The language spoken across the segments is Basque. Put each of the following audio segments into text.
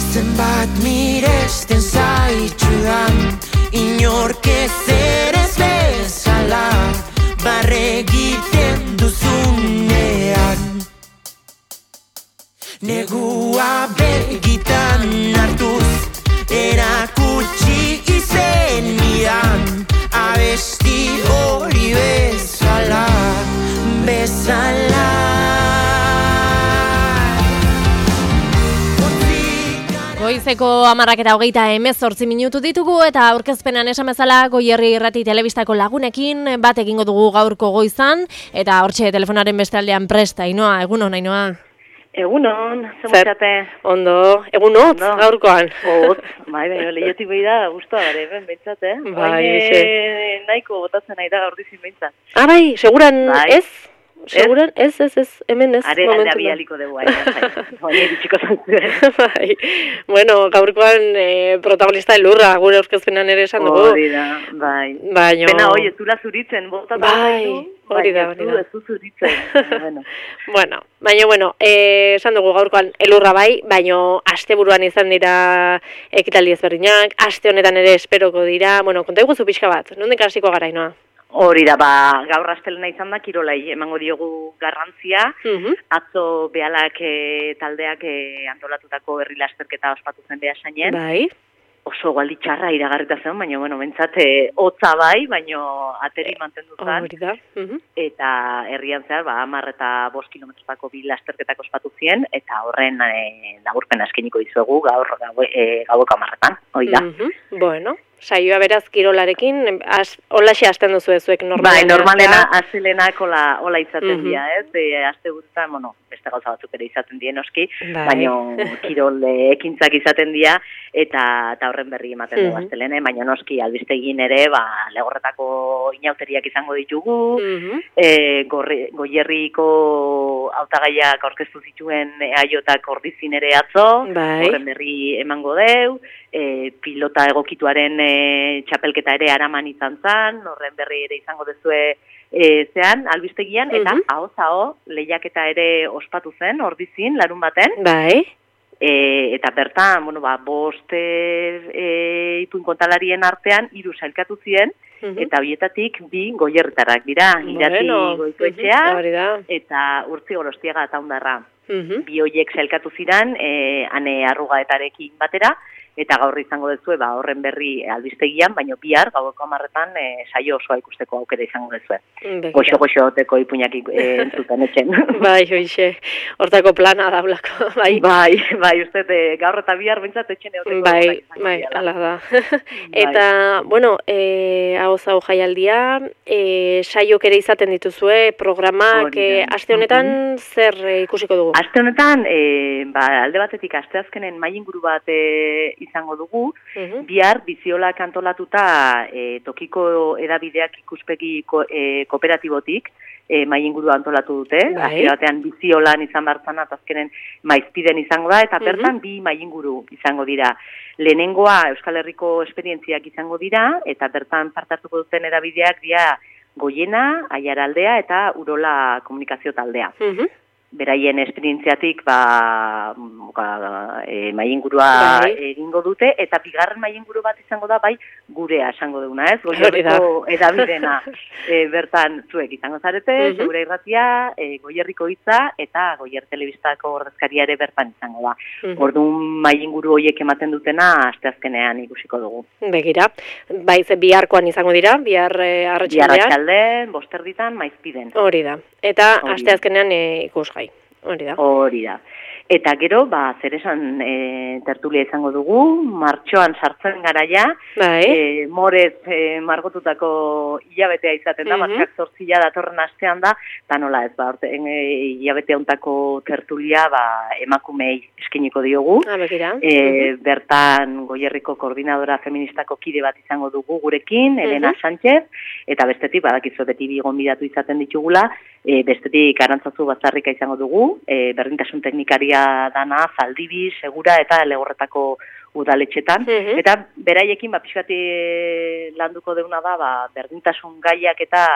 Zenbat miresten zaitxudan, inork ezerez bezala, barregiten duzunean. Negua begitan hartuz, erakutsi izenidan, abesti hori bezala, bezala. Goizeko 10:28 minutu ditugu eta aurkezpenan esan bezala Goierri Irrati Telebistako lagunekin bat egingo dugu gaurko goizan eta hortxe telefonaren beste aldean presta. Ainhoa, egunon, Ainhoa. Egunon, zemutxate. Ondo, egunot, gaurkoan. Hot, bai, lehiotik behi da, guztua gare, bentsat, Bai, nahiko botatzen nahi da gaur dizin bentsat. Ah, bai, seguran ez? Seguran? Ez, hemen ez. Are alde abialiko dugu, bai, eritxiko zantzuen. Bai, bueno, gaurkoan protagonista elurra, gure aurkezpenan ere esan dugu. Hori da, bai. Baina... Pena, ez dula zuritzen, botatu. Bai, hori da. Ez du zuritzen. Baina, esan dugu gaurkoan elurra bai, baina asteburuan izan dira ekitaldi ezberdinak, aste honetan ere esperoko dira, konta iguzu pixka bat, nondik hasiko gara, Ainhoa? Hori da, gaur astelena izan da, kirolai emango diogu garrantzia, atzo behalak taldeak antolatutako herri lasterketa ospatu zen behasainen. Bai. Oso galdi txarra iragarrita zen, baina, bentsat, hotza bai, baina ateri mantendu zen. Hori da. Eta herrian zehar, 10 eta 5 kilometrotako bi lasterketak ospatu ziren, eta horren laburpen askeniko dizuegu gaur gaueko 10etan, hori da. Bueno, saioa beraz kirolarekin, holaxe hasten duzu ezuek normalena. Bai, normalena, azelenak hola izaten dira, ez? Azte guretan, beste gauza batzuk ere izaten dien oski, baina kirol ekintzak izaten dira, eta horren berri ematen dugu aztelene, baina noski albistegin ere, legorretako inauteriak izango ditugu, Goierriko hautagaiak aurkeztu zituen eaiotak ordizin ere atzo, horren berri emango deu, pilota egokituaren txapelketa ere araman izan zan, horren berri ere izango dezue zean, albistegian, eta aho lehiaketa ere ospatu zen, ordizin, larun baten. Bai. Eta bertan, bost ipuin kontalarien artean, 3 sailkatu ziren, eta horietatik 2 goiertarrak dira, Irati Goikoetxea, eta Urtzi Gorostiaga eta Ondarra. 2 horiek sailkatu ziren, Ane Arrugaetarekin batera, eta gaur izango dezue, horren berri albistegian, baina bihar, gaueko 10etan, saio osoa ikusteko aukera izango dezue. Goxo-goxoteko ipuinak entzuten etxen. Bai, hoixe, hortako plana daulako, bai. Bai, uste, gaur eta bihar bentsat etxen eoteko. Bai, ala da. Eta, hau jaialdia, saiok ere izaten dituzue, programak, aste honetan zer ikusiko dugu? Aste honetan, alde batetik, aste azkenen mailinguru bat izango dugu, bihar biziolak antolatuta tokiko edabideak ikuspegi kooperatibotik mailinguru antolatu dute, hasiera batean biziolan izan bartzana, eta azkenen maizpiden izango da, eta bertan 2 mailinguru izango dira. Lehenengoa Euskal Herriko esperientziak izango dira, eta bertan parte hartuko duten edabideak dira Goiena, Aiaraldea eta Urola komunikazio taldea. Beraien esperientziatik mailingurua egingo dute, eta bigarren mailinguru bat izango da, gurea esango duguna, ez? Goierriko edabidena bertan zuek izango zarete, Segura Irratia, Goierriko Hitza, eta Goier Telebistako ordezkaria ere bertan izango da. Orduan mailinguru horiek ematen dutena, asteazkenean ikusiko dugu. Begira, biharkoan izango dira, bihar arratsaldean. Bihar arratsaldean, 5:00 maizpiden. Hori da, eta asteazkenean ikusgai. Hori da. Eta gero, zer esan tertulia izango dugu, martxoan sartzen garaia, morez margotutako hilabetea izaten da, martxak 8 datorren astean da, eta nola ez, hilabetea untako tertulia emakumei eskiniko diogu. Bertan Goierriko koordinadora feministako kide bat izango dugu gurekin, Elena Sánchez, eta bestetik, badakizu beti bi gonbidatu izaten ditugula, bestetik Arantzazu Batzarrika izango dugu, berdintasun teknikaria dana, Zaldibi, Segura eta Legorretako udaletxetan. Eta beraiekin pixkati landuko deuna da, berdintasun gaiak eta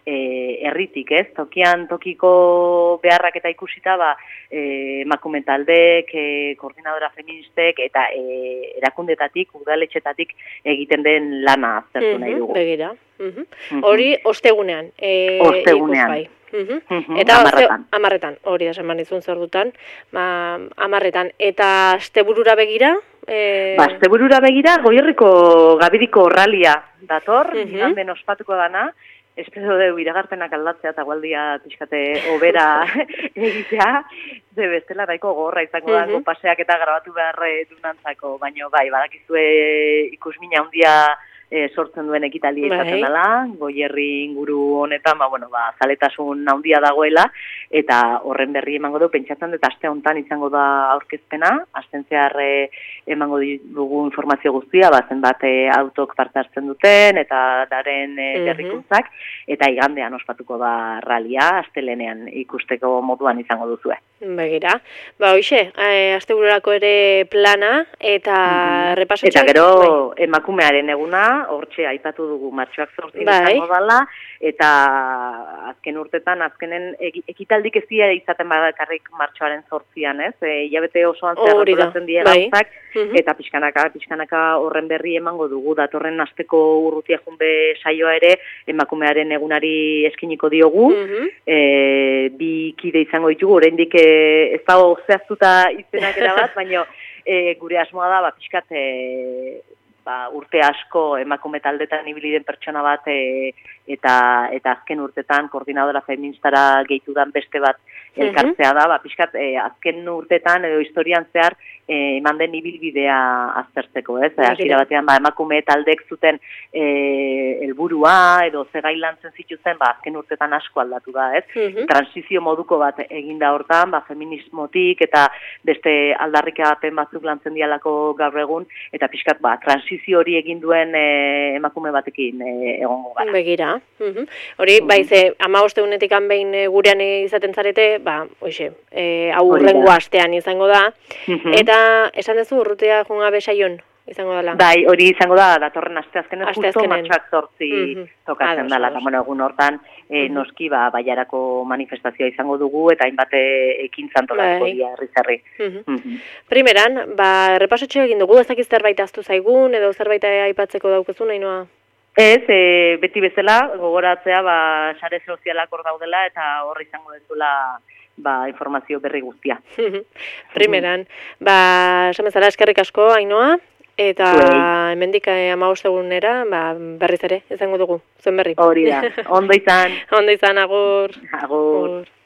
herritik, ez? Tokian tokiko beharrak eta ikusita, emakume taldek, koordinadora feministek eta erakundetatik, udaletxetatik egiten den lana aztertu nahi dugu. Begira. Hori ostegunean. Ostegunean. Eta amarretan, hori da eman izun zer dutan, amarretan. Eta asteburura begira? Asteburura begira, Goierriko Gabiriko ralia dator, iganden ospatuko dana. Espero dugu iragarpenak aldatzea eta gualdia pixkate obera egitea, ze bestela daiko gorra izango dago paseak eta grabatu behar dunantzako, baina badakizue ikusmina handia sortzen duen ekitaldi izaten dela, Goierri inguru honetan, zaletasun handia dagoela, eta horren berri emango du, pentsatzen dut aste honetan izango da aurkezpena, asten zehar emango dugu informazio guztia, zenbat autok parte hartzen duten, eta daren berrikuntzak, eta igandean ospatuko da ralia, astelenean ikusteko moduan izango duzue. Begira, hoxe, astebururako ere plana, eta repasotxak. Eta gero emakumearen eguna, hortxe aipatu dugu martxoak 8 izango dala, eta azken urtetan, azkenen ekitaldik ez dira izaten bakarrik martxoaren 8an, ez? Hilabete osoan zerraturatzen dira gauzak, eta pixkanaka horren berri emango dugu, datorren asteko urrutia junbe saioa ere, emakumearen egunari eskiniko diogu, bi kide izango ditugu, oraindik ez dago zehaztuta izenak erabat, baina gure asmoa da, pixkat urte asko emakume taldetan ibili den pertsona bat eta azken urtetan koordinadora feministara gehitu dan beste bat elkartzea da, pixkat azken urtetan edo historian zehar eman den ibilbidea aztertzeko, ez? Hasiera batean emakume taldek zuten helburua edo ze gai lantzen zituzten, azken urtetan asko aldatu da, ez? Transizio moduko bat eginda hortan, feminismotik eta beste aldarrikapen batzuk lantzen dialako gaur egun, eta pixkat transizio hori egin duen emakume batekin egongo gara. Begira. Hori, ze 15 egunetik behin gurean izaten zarete, hau hurrengo astean izango da, eta esan duzu urrutea joan gabe saion izango dela? Bai, hori izango da, datorren asteazkenen, justo martxoak 8 tokatzen dela, eta egun hortan noski baiarako manifestazioa izango dugu, eta hainbat ekintzan tolatuko dira herri-zerri. Primeran, errepasotxo egin dugu, ezakiz zerbait aztu zaigun, edo zerbait aipatzeko daukezun, Ainhoa? Ez, beti bezala, gogoratzea, sare sozialak hor daudela, eta horri izango dezula informazio berri guztia. Primeran, esan bezala eskerrik asko, Ainhoa, eta hemendik 15 egunera, berriz ere, izango dugu, zuen berri. Hori da, ondo izan. Ondo izan, agur. Agur.